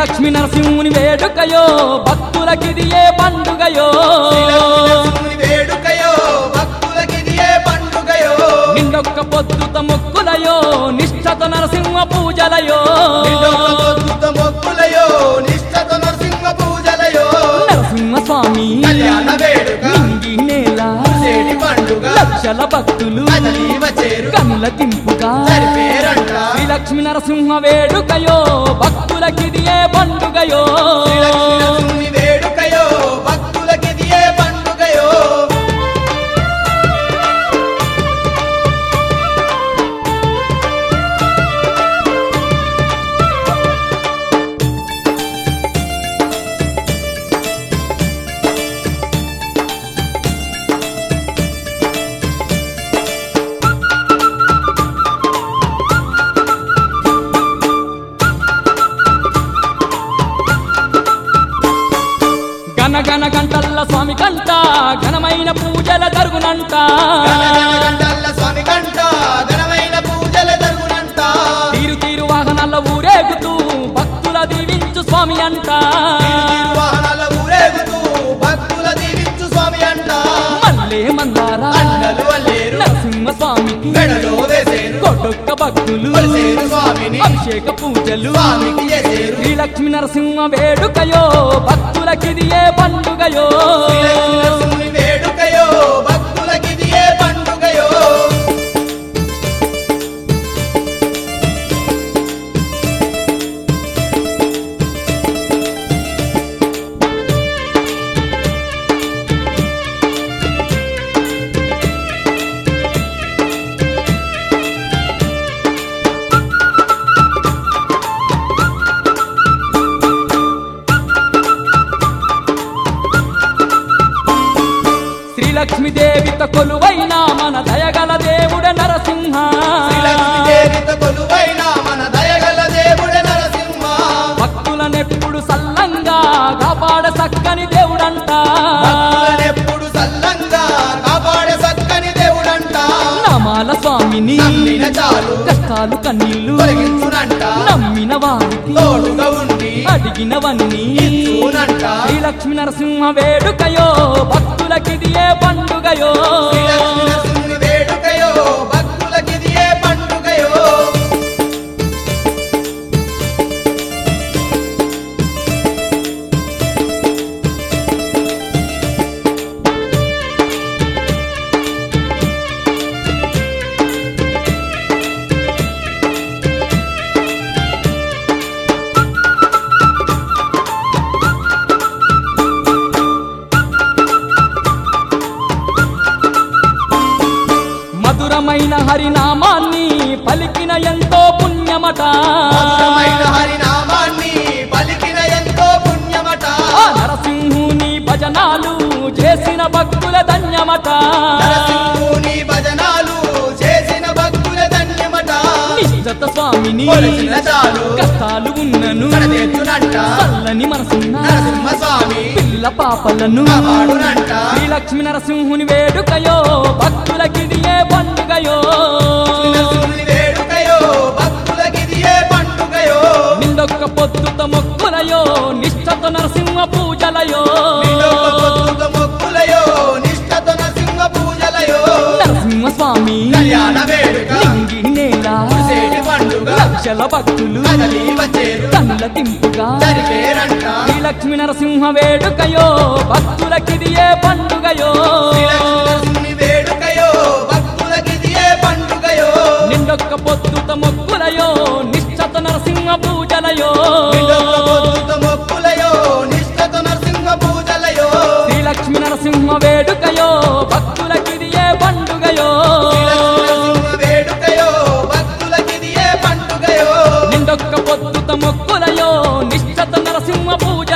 శ్రీలక్ష్మి నరసింహుని వేడుకయో భక్తులకిది ఏ పండుగయో వేడుకయో భక్తులకిది ఏ పండుగయో నిండొక్క పొద్దుత మొక్కులయో నిష్ఠత నరసింహ పూజలయో మొక్కులయో నిష్ఠత నరసింహ పూజలయో నరసింహ స్వామి కళ్యాణ వేడుక నింగి నేల చేడి పండుగ లక్షల భక్తులు కనుల తింపుగా శ్రీలక్ష్మి నరసింహ వేడుకయో భక్తులకిది ఏ పండుగయో వేడుకయో భక్తులకిది ఏ పండుగయో గనగన గంటల్ల స్వామి కంట ఘనమైన పూజల జరుగునంట స్వామి కంట ఘనమైన పూజల జరుగునంట తీరు తీరు వాహనాల ఊరేగుతూ భక్తుల దీవించు స్వామి అంట వాహనాల ఊరేగుతూ భక్తుల దీవించు స్వామి అంట మల్లే మందారా అండలు వల్లేరు నరసింహ స్వామికి మెడలో వేసేరు కొడొక్క భక్తులు కొలిసేరు స్వామిని అభిషేక పూజలు స్వామికి చేసేరు శ్రీలక్ష్మి నరసింహ వేడుకయో భక్తులకిది ఏ పండుగయో శ్రీలక్ష్మి వేడుకయో భక్తులకిది ఏ పండుగయో లక్ష్మీదేవిత కొలువైన మన దయగల దేవుడ నరసింహ లక్ష్మీదేవిత కొలువైన మన దయగల దేవుడ నరసింహ భక్తులనెప్పుడు సల్లంగా కాపాడ సక్కని దేవుడంట భక్తులనెప్పుడు సల్లంగా కాపాడే సక్కని దేవుడంట నామాల స్వామిని నమ్మిన చాలు కష్టాలు కన్నీళ్లు తొలగించునంట నమ్మిన వారికి తోడుగా ఉండి అడిగినవన్నీ ఇచ్చునంట శ్రీలక్ష్మి నరసింహ వేడుకయో భక్తులకిది ఏ పండుగయో శ్రీలక్ష్మి వేడుకయో భక్తులకిది ఏ పండుగయో మధురమైన హరినామాన్ని పలికిన ఎంతో పుణ్యమట మధురమైన హరినామాన్ని పలికిన ఎంతో పుణ్యమట ఆ నరసింహుని భజనాలు చేసిన భక్తుల ధన్యమట నరసింహుని భజనాలు చేసిన భక్తుల ధన్యమట నిజత స్వామిని కొలిచిన చాలు కష్టాలు ఉన్నను కడతెత్తునంట చల్లని మనసున్న నరసింహ స్వామి పిల్ల పాపలను కాపాడునంట శ్రీలక్ష్మి నరసింహుని వేడుకయో భక్తులకిది ఏ పండుగయో నరసింహుని వేడుకయో భక్తులకిది ఏ పండుగయో నిండొక్క పొద్దుత మొక్కులయో నిష్ఠత నరసింహ పూజలయో పొద్దుత మొక్కులయో నిష్ఠత నరసింహ పూజలయో నరసింహ స్వామి కళ్యాణ వేడుక నింగి నేల చేటి పండుగ లక్షల భక్తులు కదలి వచ్చేరు కనుల తింపుగా జరిపేరంట శ్రీలక్ష్మి నరసింహ వేడుకయో భక్తులకిది ఏ పండుగయో శ్రీలక్ష్మి వేడుకయో భక్తులకిది ఏ పండుగయో నిండొక్క పొద్దుత మొక్కులయో నిష్ఠత నరసింహ పూజలయో పొద్దుత మొక్కులయో నిష్ఠత నరసింహ పూజలయో శ్రీలక్ష్మి నరసింహ వేడుకయో భక్తులకిది ఏ పండుగయో వేడుకయో భక్తులకిది ఏ పండుగయో నిండొక్క పొద్దుత మొక్కులయో నిష్ఠత నరసింహ పూజ